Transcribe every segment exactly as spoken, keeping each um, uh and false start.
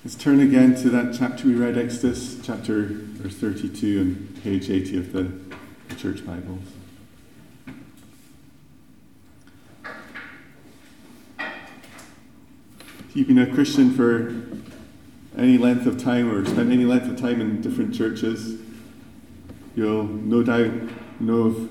Let's turn again to that chapter we read, Exodus chapter thirty-two and page eighty of the Church Bibles. If you've been a Christian for any length of time or spent any length of time in different churches, you'll no doubt know of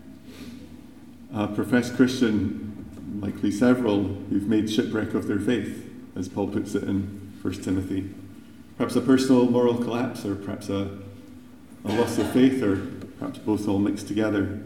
a professed Christian, likely several, who've made shipwreck of their faith, as Paul puts it in First Timothy. Perhaps a personal moral collapse, or perhaps a, a loss of faith, or perhaps both all mixed together.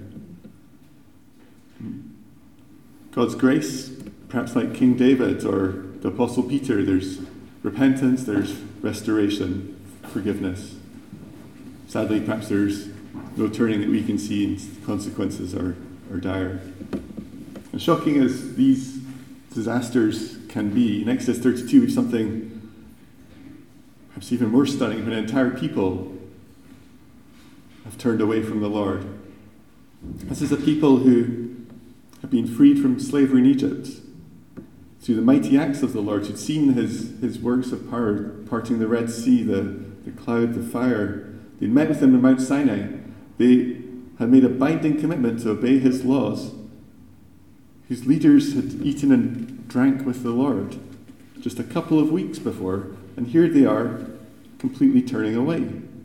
God's grace, perhaps like King David or the Apostle Peter, there's repentance, there's restoration, forgiveness. Sadly, perhaps there's no turning that we can see, and the consequences are, are dire. And shocking as these disasters can be, in Exodus thirty-two we have something perhaps even more stunning, when an entire people have turned away from the Lord. This is a people who have been freed from slavery in Egypt through the mighty acts of the Lord, who'd seen his, his works of power, parting the Red Sea, the, the cloud, the fire. They'd met with him on Mount Sinai. They had made a binding commitment to obey his laws, whose leaders had eaten and drank with the Lord just a couple of weeks before, and here they are completely turning away.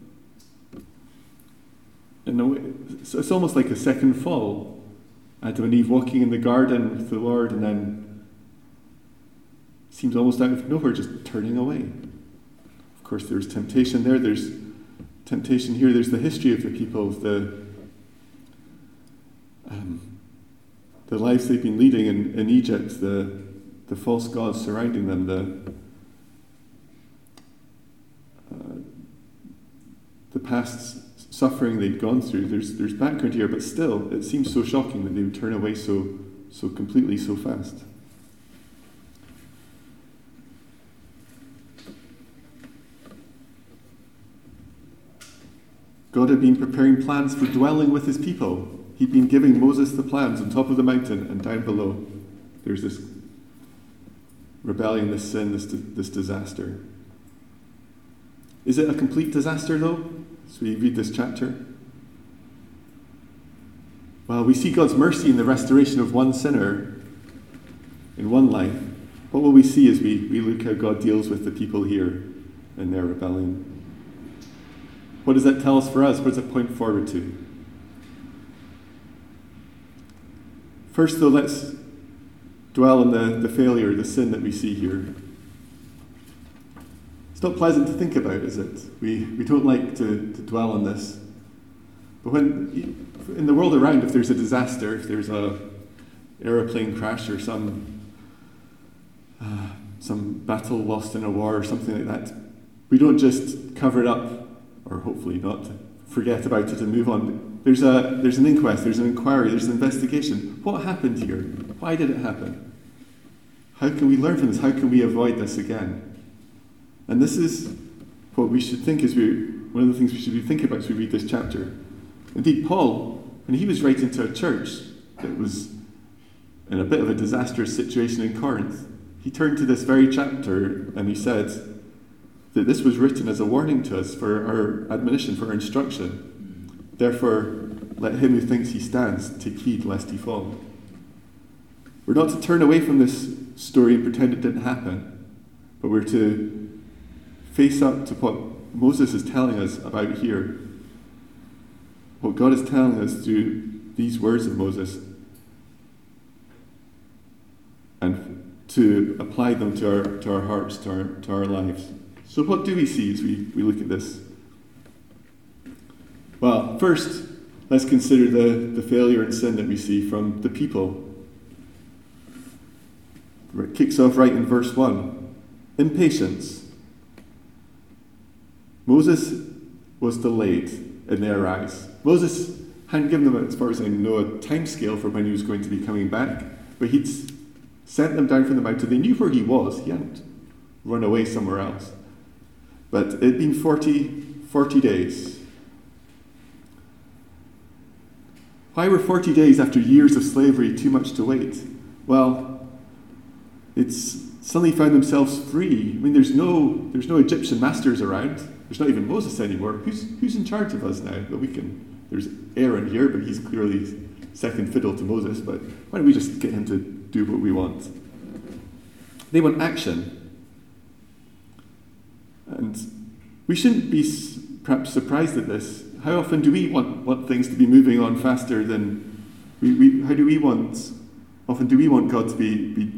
In a way, it's almost like a second fall. Adam and Eve walking in the garden with the Lord, and then it seems almost out of nowhere just turning away. Of course, there's temptation there. There's temptation here. There's the history of the people, the um, the lives they've been leading in, in Egypt, the the false gods surrounding them, the uh, the past suffering they'd gone through. There's there's background here, but still, it seems so shocking that they would turn away so so completely, so fast. God had been preparing plans for dwelling with his people. He'd been giving Moses the plans on top of the mountain, and down below there's this rebellion, this sin, this this disaster. Is it a complete disaster, though, as we read this chapter? Well, we see God's mercy in the restoration of one sinner in one life. What will we see as we, we look how God deals with the people here in their rebellion? What does that tell us for us? What does it point forward to? First, though, let's dwell on the, the failure, the sin that we see here. It's not pleasant to think about, is it? We we don't like to, to dwell on this. But when, in the world around, if there's a disaster, if there's a aeroplane crash or some uh, some battle lost in a war or something like that, we don't just cover it up, or hopefully not, forget about it and move on. There's a there's an inquest, there's an inquiry, there's an investigation. What happened here? Why did it happen? How can we learn from this? How can we avoid this again? And this is what we should think as we, one of the things we should be thinking about as we read this chapter. Indeed, Paul, when he was writing to a church that was in a bit of a disastrous situation in Corinth, he turned to this very chapter and he said that this was written as a warning to us for our admonition, for our instruction. Therefore, let him who thinks he stands take heed lest he fall. We're not to turn away from this story and pretend it didn't happen, but we're to face up to what Moses is telling us about here. What God is telling us through these words of Moses, and to apply them to our to our hearts, to our to our lives. So what do we see as we, we look at this? Well, first, let's consider the, the failure and sin that we see from the people. It kicks off right in verse one. Impatience. Moses was delayed in their eyes. Moses hadn't given them, as far as I know, a time scale for when he was going to be coming back, but he'd sent them down from the mountain. They knew where he was. He hadn't run away somewhere else. But it had been forty, forty days. Why were forty days after years of slavery too much to wait? Well, it's suddenly found themselves free. I mean, there's no there's no Egyptian masters around. There's not even Moses anymore. Who's who's in charge of us now? Well, we can. There's Aaron here, but he's clearly second fiddle to Moses. But why don't we just get him to do what we want? They want action, and we shouldn't be perhaps surprised at this. How often do we want want things to be moving on faster than we? we how do we want? Often do we want God to be be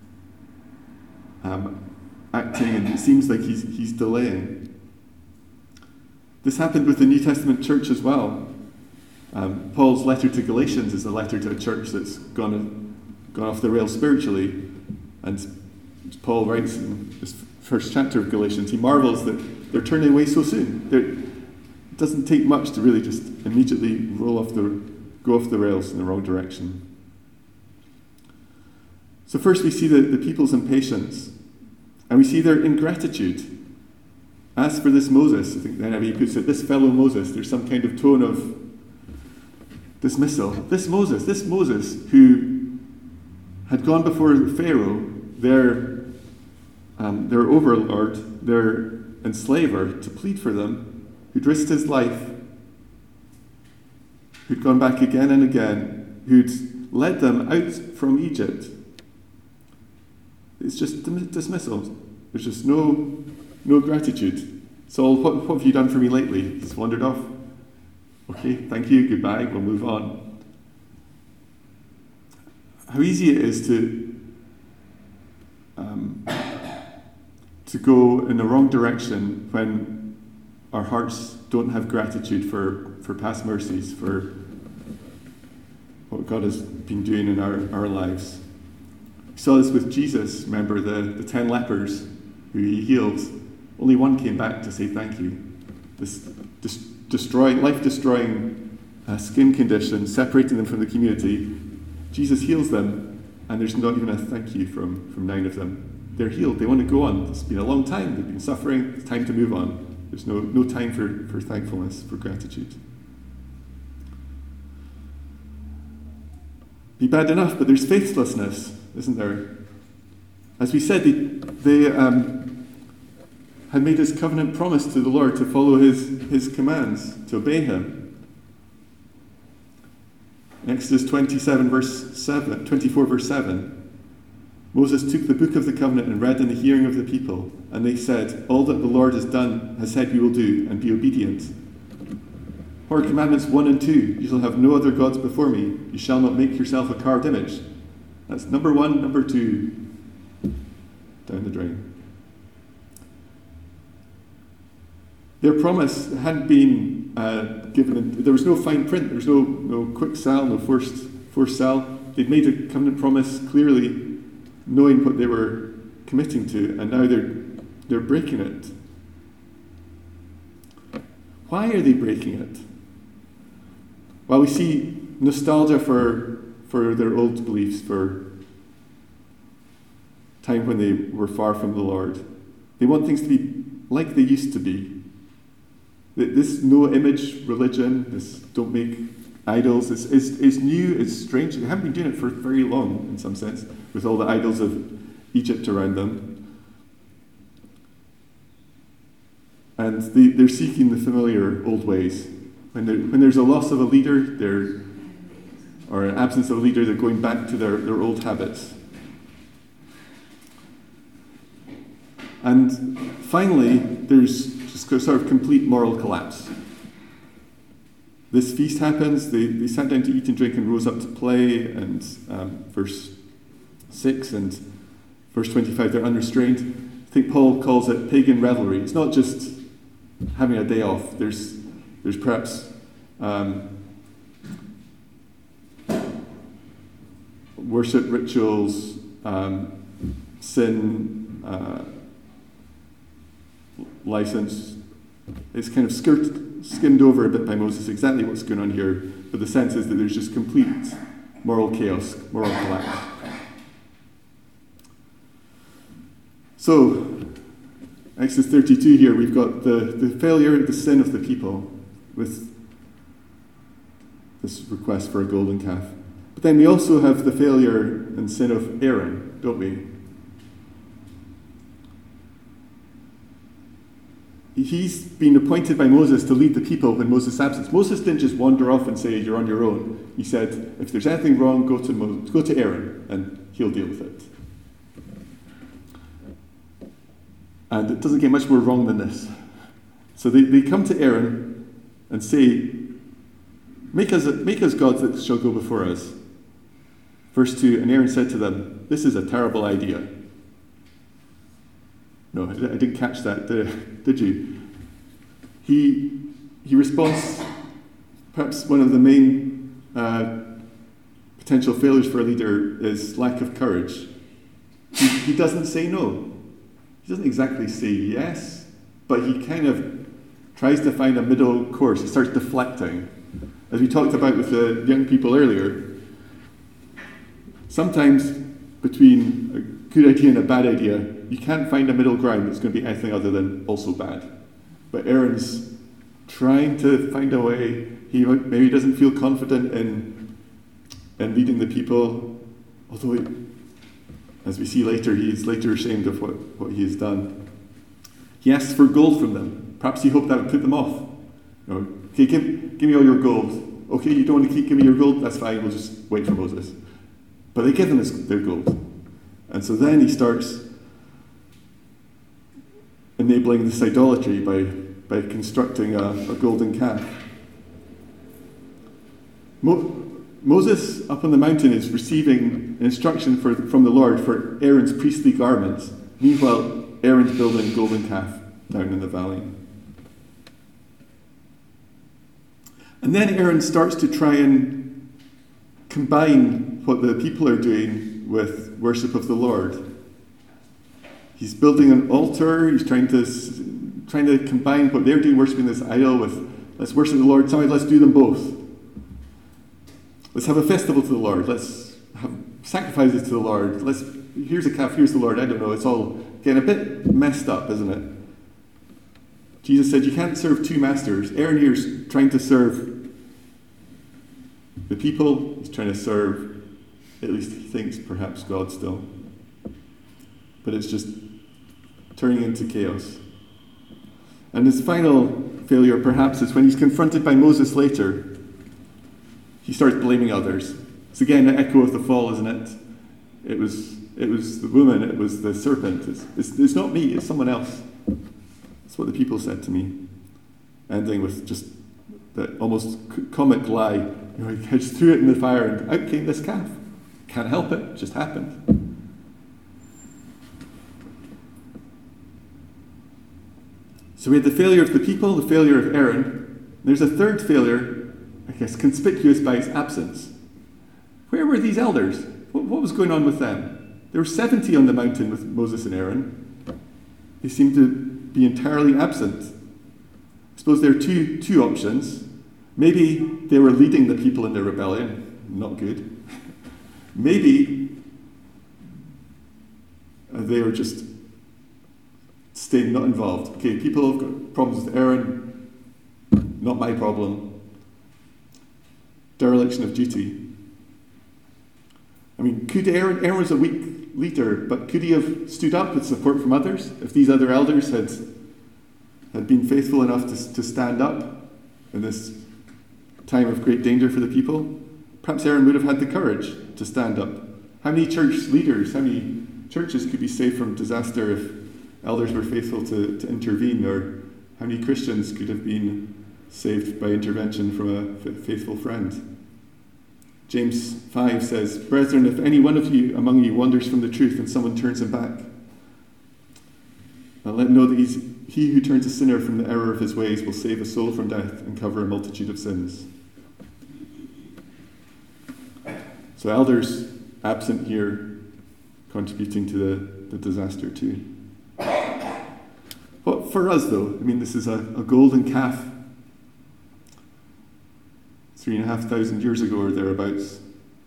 um, acting, and it seems like he's he's delaying. This happened with the New Testament church as well. Um, Paul's letter to Galatians is a letter to a church that's gone gone off the rails spiritually, and Paul writes in this first chapter of Galatians, he marvels that they're turning away so soon. They're, it doesn't take much to really just immediately roll off the go off the rails in the wrong direction. So first we see the, the people's impatience, and we see their ingratitude. As for this Moses, I think the N I V puts it, this fellow Moses, there's some kind of tone of dismissal. This Moses, this Moses who had gone before Pharaoh, their, um, their overlord, their enslaver, to plead for them, who'd risked his life, who'd gone back again and again, who'd led them out from Egypt. It's just dismissal. There's just no no gratitude. Saul, what, what have you done for me lately? He's wandered off. Okay, thank you, goodbye, we'll move on. How easy it is to um, to go in the wrong direction when our hearts don't have gratitude for, for past mercies, for what God has been doing in our, our lives. We saw this with Jesus, remember, the, the ten lepers who he healed. Only one came back to say thank you. This dis- destroying, life-destroying uh, skin condition, separating them from the community. Jesus heals them, and there's not even a thank you from, from nine of them. They're healed. They want to go on. It's been a long time. They've been suffering. It's time to move on. There's no, no time for, for thankfulness, for gratitude. Be bad enough, but there's faithlessness, isn't there? As we said, they, they um, had made this covenant promise to the Lord to follow his, his commands, to obey him. In Exodus twenty-seven, verse seven, twenty-four, verse seven, Moses took the book of the covenant and read in the hearing of the people, and they said, all that the Lord has done, has said we will do, and be obedient. Or commandments one and two, you shall have no other gods before me, you shall not make yourself a carved image. That's number one, number two, down the drain. Their promise hadn't been uh, given, in, there was no fine print, there was no, no quick sell, no forced, forced sell. They'd made a covenant promise clearly knowing what they were committing to, and now they're, they're breaking it. Why are they breaking it? Well, we see nostalgia for, for their old beliefs, for time when they were far from the Lord. They want things to be like they used to be. This no-image religion, this don't make idols, is, is, is new, it's strange. They haven't been doing it for very long, in some sense, with all the idols of Egypt around them. And they, they're seeking the familiar old ways. When, when there's a loss of a leader, they're, or an absence of a leader, they're going back to their, their old habits. And finally, there's just sort of complete moral collapse. This feast happens, they, they sat down to eat and drink and rose up to play, and um, verse six and verse twenty-five, they're unrestrained. I think Paul calls it pagan revelry. It's not just having a day off. There's, there's perhaps um, worship rituals, um, sin, uh, license. It's kind of skirt, skimmed over a bit by Moses exactly what's going on here, but the sense is that there's just complete moral chaos, moral collapse. So, Exodus thirty-two here, we've got the, the failure, the sin of the people with this request for a golden calf. But then we also have the failure and sin of Aaron, don't we? he's been appointed by Moses to lead the people when Moses' absence. Moses didn't just wander off and say, you're on your own. He said, if there's anything wrong, go to Moses, go to Aaron, and he'll deal with it. And it doesn't get much more wrong than this. So they, they come to Aaron and say, make us, make us gods that shall go before us. Verse two, and Aaron said to them, this is a terrible idea. No, I didn't catch that, did, did you? He, he responds, perhaps one of the main uh, potential failures for a leader is lack of courage. He, he doesn't say no. He doesn't exactly say yes, but he kind of tries to find a middle course. He starts deflecting. As we talked about with the young people earlier, sometimes between a good idea and a bad idea, you can't find a middle ground that's going to be anything other than also bad. But Aaron's trying to find a way. He maybe doesn't feel confident in, in leading the people, although, he, as we see later, he's later ashamed of what, what he has done. He asks for gold from them. Perhaps he hoped that would put them off. You know, okay, give, give me all your gold. Okay, you don't want to keep giving me your gold? That's fine, we'll just wait for Moses. But they give him his, their gold. And so then he starts enabling this idolatry by, by constructing a, a golden calf. Mo- Moses up on the mountain is receiving instruction for, from the Lord for Aaron's priestly garments. Meanwhile, Aaron's building a golden calf down in the valley. And then Aaron starts to try and combine what the people are doing with worship of the Lord. He's building an altar. He's trying to trying to combine what they're doing, worshiping this idol, with let's worship the Lord. Somebody, let's do them both. Let's have a festival to the Lord. Let's have sacrifices to the Lord. Let's here's a calf. Here's the Lord. I don't know. It's all getting a bit messed up, isn't it? Jesus said you can't serve two masters. Aaron here's trying to serve the people. He's trying to serve, at least he thinks, perhaps God still. But it's just turning into chaos. And his final failure, perhaps, is when he's confronted by Moses later. He starts blaming others. It's again an echo of the fall, isn't it? It was it was the woman, it was the serpent. It's, it's, it's not me, it's someone else. That's what the people said to me. Ending with just that almost comic lie. You know, I just threw it in the fire and out came this calf. Can't help it, it just happened. So we had the failure of the people, the failure of Aaron. There's a third failure, I guess, conspicuous by its absence. Where were these elders? What, what was going on with them? There were seventy on the mountain with Moses and Aaron. They seemed to be entirely absent. I suppose there are two, two options. Maybe they were leading the people in their rebellion. Not good. Maybe they were just staying not involved. Okay, people have got problems with Aaron. Not my problem. Dereliction of duty. I mean, could Aaron, Aaron was a weak leader, but could he have stood up with support from others if these other elders had, had been faithful enough to, to stand up in this time of great danger for the people? Perhaps Aaron would have had the courage to stand up. How many church leaders, how many churches could be saved from disaster if elders were faithful to, to intervene? Or how many Christians could have been saved by intervention from a f- faithful friend? James five says, "Brethren, if any one of you among you wanders from the truth and someone turns him back, and let him know that he's, he who turns a sinner from the error of his ways will save a soul from death and cover a multitude of sins." So elders absent here, contributing to the, the disaster too. But for us though, I mean, this is a, a golden calf. Three and a half thousand years ago or thereabouts.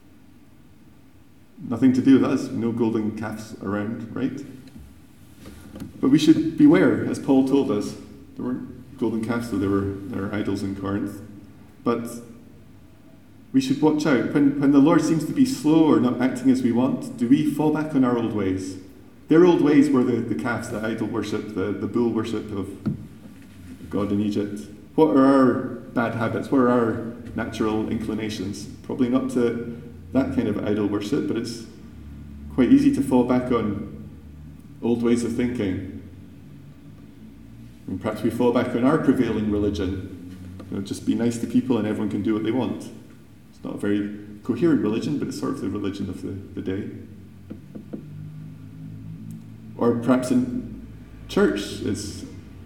Nothing to do with us. No golden calves around, right? But we should beware, as Paul told us. There weren't golden calves, though there were, there were idols in Corinth. But we should watch out. When, when the Lord seems to be slow or not acting as we want, do we fall back on our old ways? Their old ways were the, the calves, the idol worship, the, the bull worship of God in Egypt? What are our bad habits? What are our natural inclinations? Probably not to that kind of idol worship, but it's quite easy to fall back on old ways of thinking. And perhaps we fall back on our prevailing religion. You know, just be nice to people and everyone can do what they want. It's not a very coherent religion, but it's sort of the religion of the, the day. Or perhaps in church, it's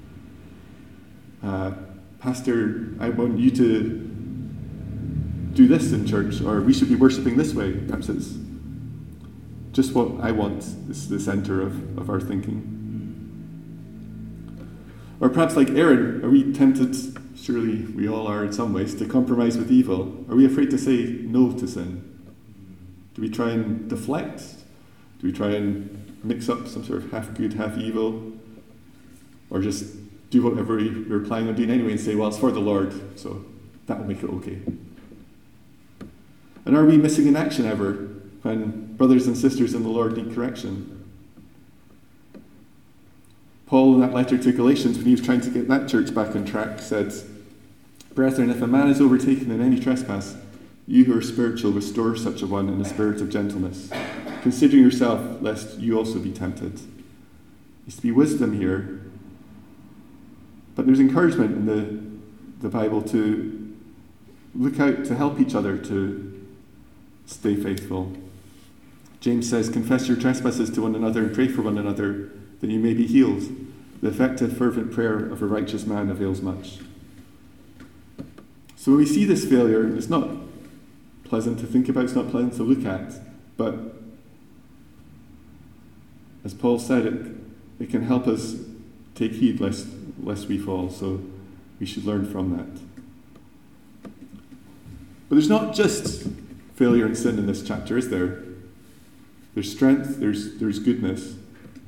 uh, Pastor, I want you to do this in church, or we should be worshipping this way. Perhaps it's just what I want is the center of, of our thinking. Or perhaps like Aaron, are we tempted, surely we all are in some ways, to compromise with evil? Are we afraid to say no to sin? Do we try and deflect? Do we try and mix up some sort of half good, half evil? Or just do whatever we're planning on doing anyway and say, well, it's for the Lord, so that will make it okay. And are we missing in action ever when brothers and sisters in the Lord need correction? Paul, in that letter to Galatians, when he was trying to get that church back on track, said, "Brethren, if a man is overtaken in any trespass, you who are spiritual, restore such a one in a spirit of gentleness, considering yourself, lest you also be tempted." There's to be wisdom here, but there's encouragement in the, the Bible to look out to help each other to stay faithful. James says, "Confess your trespasses to one another and pray for one another, that you may be healed. The effective, fervent prayer of a righteous man avails much." So when we see this failure, it's not pleasant to think about, it's not pleasant to look at, but as Paul said, it, it can help us take heed lest, lest we fall, so we should learn from that. But there's not just failure and sin in this chapter, is there? There's strength, there's there's goodness.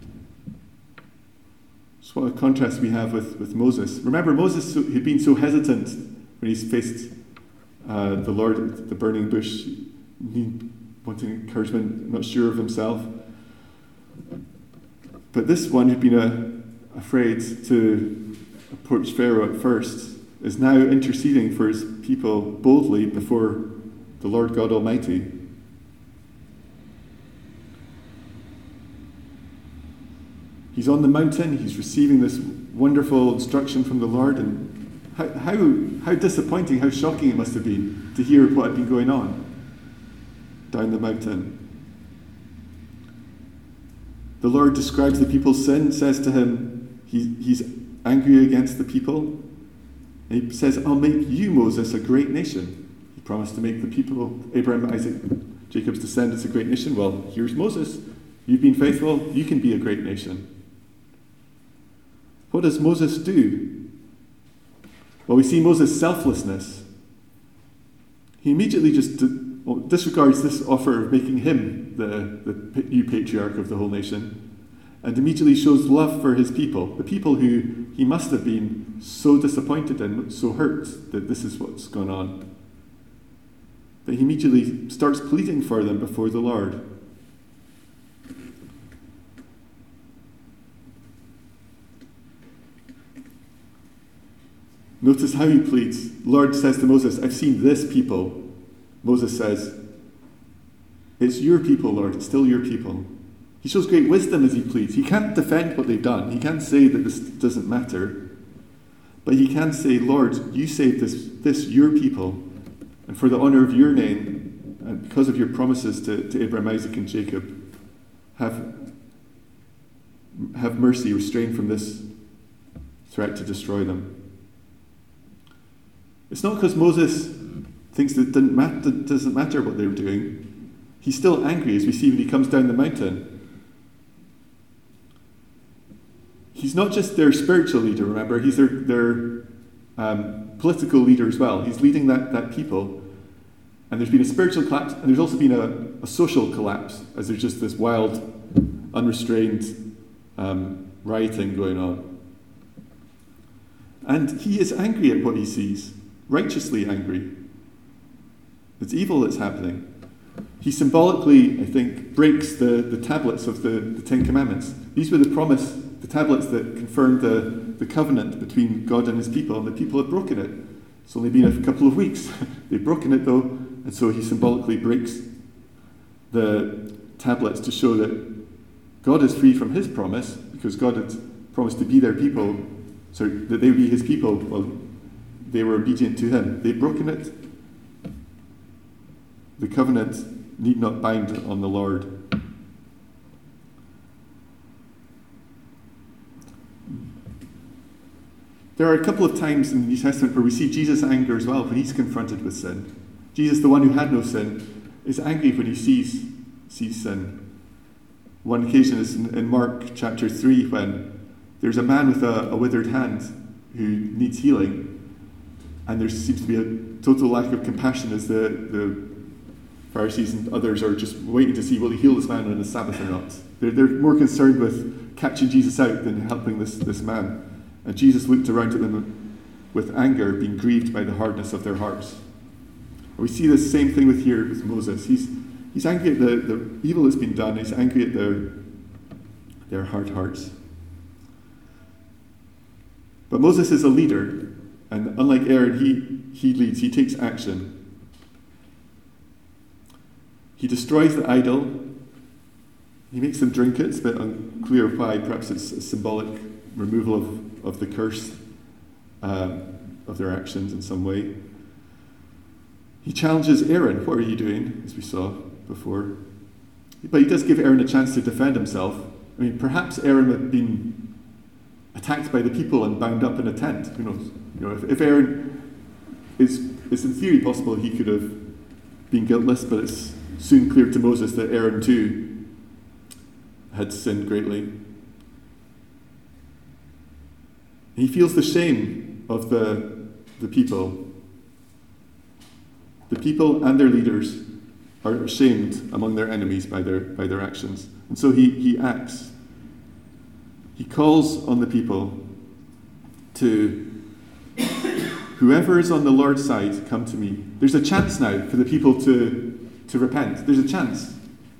So what a contrast we have with, with Moses. Remember, Moses had been so hesitant when he's faced uh, the Lord at the burning bush, wanting encouragement, not sure of himself. But this one who'd been uh, afraid to approach Pharaoh at first is now interceding for his people boldly before the Lord God Almighty. He's on the mountain, he's receiving this wonderful instruction from the Lord, and how, how, how disappointing, how shocking it must have been to hear what had been going on down the mountain. The Lord describes the people's sin, says to him, he, he's angry against the people, and he says, "I'll make you, Moses, a great nation." He promised to make the people, Abraham, Isaac, Jacob's descendants, a great nation. Well, here's Moses. You've been faithful, you can be a great nation. What does Moses do? Well, we see Moses' selflessness. He immediately just well, disregards this offer of making him the, the new patriarch of the whole nation, and immediately shows love for his people, the people who he must have been so disappointed in, so hurt that this is what's gone on, that he immediately starts pleading for them before the Lord. Notice how he pleads. The Lord says to Moses, "I've seen this people." Moses says, "It's your people, Lord. It's still your people." He shows great wisdom as he pleads. He can't defend what they've done. He can't say that this doesn't matter. But he can say, "Lord, you saved this, this your people, and for the honor of your name, and because of your promises to, to Abraham, Isaac, and Jacob, have, have mercy, restrain from this threat to destroy them." It's not because Moses thinks that it didn't matter, doesn't matter what they were doing. He's still angry, as we see when he comes down the mountain. He's not just their spiritual leader, remember, he's their, their um, political leader as well. He's leading that, that people. And there's been a spiritual collapse, and there's also been a, a social collapse, as there's just this wild, unrestrained um, rioting going on. And he is angry at what he sees. Righteously angry. It's evil that's happening. He symbolically, I think, breaks the, the tablets of the, the Ten Commandments. These were the promise the tablets that confirmed the, the covenant between God and his people, and the people had broken it. It's only been a couple of weeks. They've broken it though, and so he symbolically breaks the tablets to show that God is free from his promise, because God had promised to be their people, so that they would be his people. Well, they were obedient to him. They'd broken it. The covenant need not bind on the Lord. There are a couple of times in the New Testament where we see Jesus' anger as well when he's confronted with sin. Jesus, the one who had no sin, is angry when he sees, sees sin. One occasion is in, in Mark chapter three, when there's a man with a, a withered hand who needs healing, and there seems to be a total lack of compassion as the, the Pharisees and others are just waiting to see, will he heal this man on the Sabbath or not? They're, they're more concerned with catching Jesus out than helping this, this man. And Jesus looked around at them with anger, being grieved by the hardness of their hearts. And we see this same thing with here with Moses. He's he's angry at the, the evil that's been done. He's angry at their, their hard hearts. But Moses is a leader, and unlike Aaron, he, he leads, he takes action. He destroys the idol. He makes them drink it. It's a bit unclear why. Perhaps it's a symbolic removal of, of the curse uh, of their actions in some way. He challenges Aaron. What are you doing? As we saw before. But he does give Aaron a chance to defend himself. I mean, perhaps Aaron had been attacked by the people and bound up in a tent. Who knows? You know, if, if Aaron is, it's in theory possible he could have been guiltless, but it's soon clear to Moses that Aaron too had sinned greatly. He feels the shame of the, the people. The people and their leaders are ashamed among their enemies by their, by their actions. And so he, he acts. He calls on the people to, whoever is on the Lord's side, come to me. There's a chance now for the people to, to repent. There's a chance.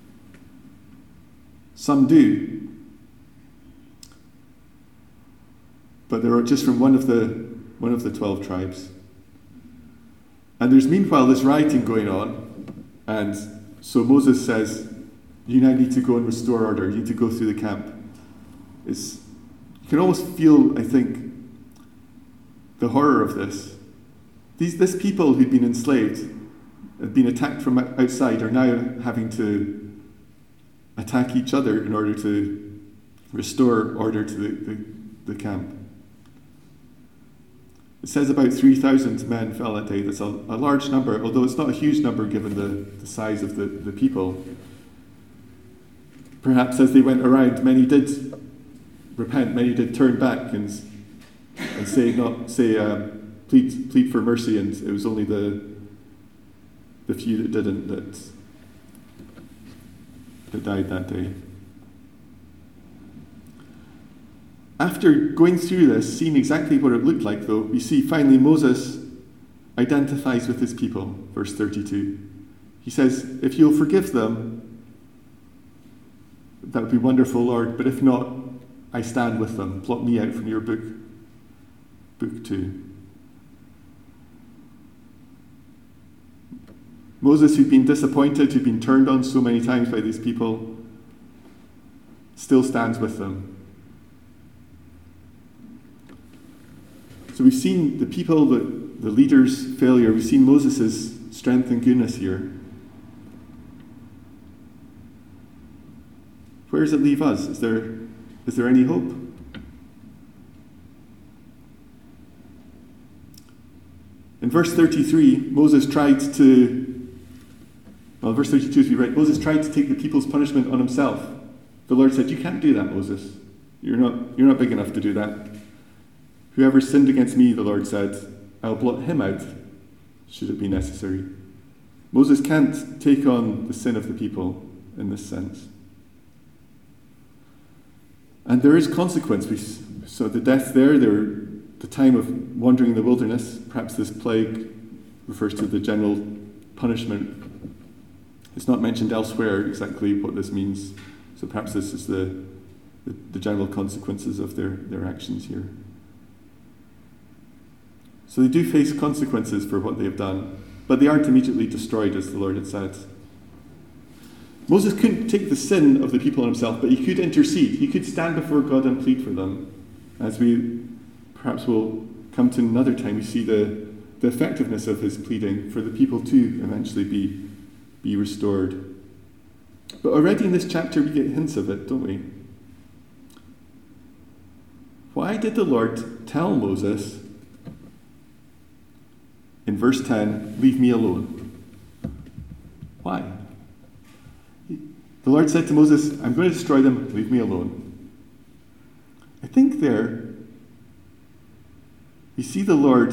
Some do. But they are just from one of the one of the twelve tribes. And there's meanwhile this rioting going on, and so Moses says, you now need to go and restore order. You need to go through the camp. It's, you can almost feel, I think, the horror of this. These this people who'd been enslaved, had been attacked from outside, are now having to attack each other in order to restore order to the, the, the camp. It says about three thousand men fell that day. That's a, a large number, although it's not a huge number given the, the size of the, the people. Perhaps as they went around, many did repent, many did turn back and, and say, not say um, plead, plead for mercy, and it was only the, the few that didn't that, that died that day. After going through this, seeing exactly what it looked like, though, we see finally Moses identifies with his people, verse thirty-two. He says, if you'll forgive them, that would be wonderful, Lord, but if not, I stand with them. Blot me out from your book, book two. Moses, who'd been disappointed, who'd been turned on so many times by these people, still stands with them. So we've seen the people, the, the leaders' failure. We've seen Moses' strength and goodness here. Where does it leave us? Is there, is there any hope? In verse thirty-three, Moses tried to, well, verse thirty-two, as we read, Moses tried to take the people's punishment on himself. The Lord said, you can't do that, Moses. You're not, you're not big enough to do that. Whoever sinned against me, the Lord said, I'll blot him out, should it be necessary. Moses can't take on the sin of the people in this sense. And there is consequence. We saw the death there, there, the time of wandering in the wilderness. Perhaps this plague refers to the general punishment. It's not mentioned elsewhere exactly what this means. So perhaps this is the, the, the general consequences of their, their actions here. So they do face consequences for what they have done, but they aren't immediately destroyed, as the Lord had said. Moses couldn't take the sin of the people on himself, but he could intercede. He could stand before God and plead for them. As we perhaps will come to another time, we see the, the effectiveness of his pleading for the people to eventually be, be restored. But already in this chapter we get hints of it, don't we? Why did the Lord tell Moses in verse ten, leave me alone? Why? The Lord said to Moses, I'm going to destroy them, leave me alone. I think there we see the Lord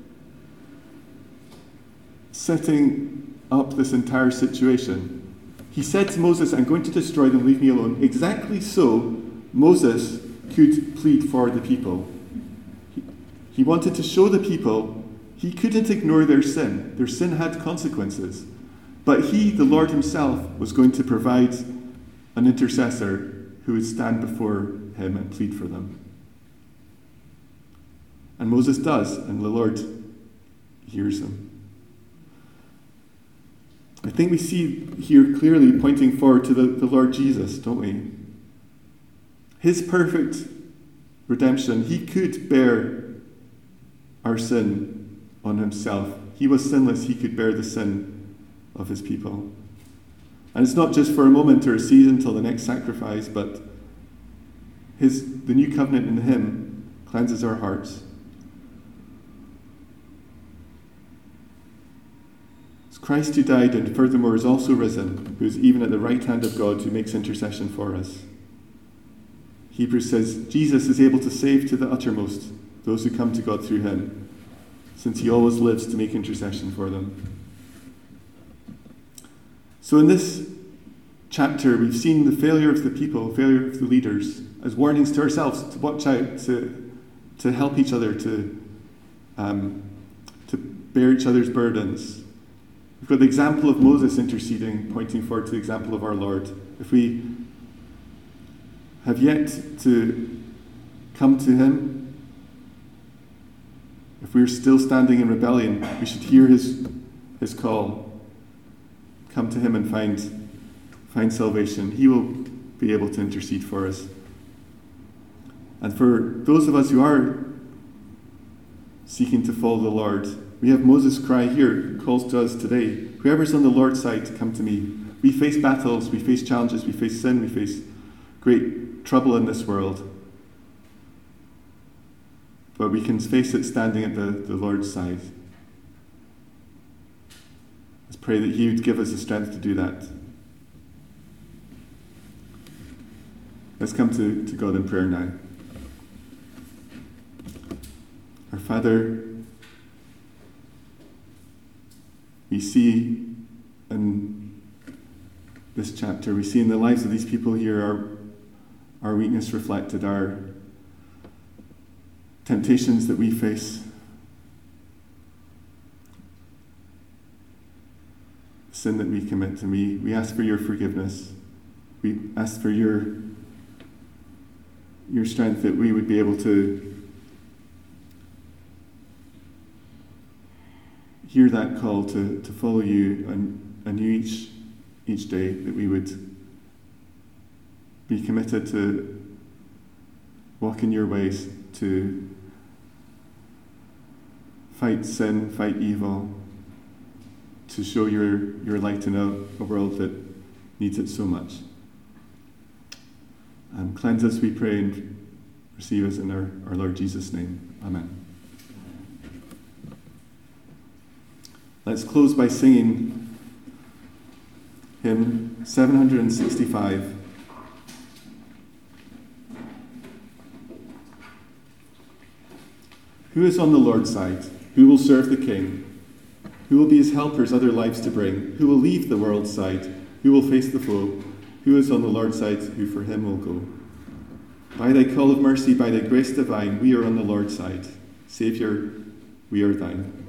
setting up this entire situation. He said to Moses, I'm going to destroy them, leave me alone. Exactly so, Moses could plead for the people. He, he wanted to show the people he couldn't ignore their sin. Their sin had consequences. But he, the Lord himself, was going to provide an intercessor who would stand before him and plead for them. And Moses does, and the Lord hears him. I think we see here clearly pointing forward to the, the Lord Jesus, don't we? His perfect redemption, he could bear our sin on himself. He was sinless, he could bear the sin of his people. And it's not just for a moment or a season till the next sacrifice, but his the new covenant in him cleanses our hearts. It's Christ who died and furthermore is also risen, who is even at the right hand of God, who makes intercession for us. Hebrews says Jesus is able to save to the uttermost those who come to God through him, since he always lives to make intercession for them. So in this chapter, we've seen the failure of the people, failure of the leaders, as warnings to ourselves to watch out, to, to help each other, to, um, to bear each other's burdens. We've got the example of Moses interceding, pointing forward to the example of our Lord. If we have yet to come to him, if we're still standing in rebellion, we should hear his, his call. Come to him and find, find salvation. He will be able to intercede for us. And for those of us who are seeking to follow the Lord, we have Moses' cry here, who calls to us today. Whoever's on the Lord's side, come to me. We face battles, we face challenges, we face sin, we face great trouble in this world. But we can face it standing at the, the Lord's side. Let's pray that he would give us the strength to do that. Let's come to, to God in prayer now. Our Father, we see in this chapter, we see in the lives of these people here our, our weakness reflected, our temptations that we face, sin that we commit, and we, we ask for your forgiveness. We ask for your, your strength that we would be able to hear that call to, to follow you and anew each, each day, that we would be committed to walk in your ways, to fight sin, fight evil, to show your, your light in a, a world that needs it so much. Um, cleanse us, we pray, and receive us in our, our Lord Jesus' name. Amen. Let's close by singing hymn seven sixty-five. Who is on the Lord's side? Who will serve the King? Who will be his helpers other lives to bring? Who will leave the world's side? Who will face the foe? Who is on the Lord's side? Who for him will go? By thy call of mercy, by thy grace divine, we are on the Lord's side. Saviour, we are thine.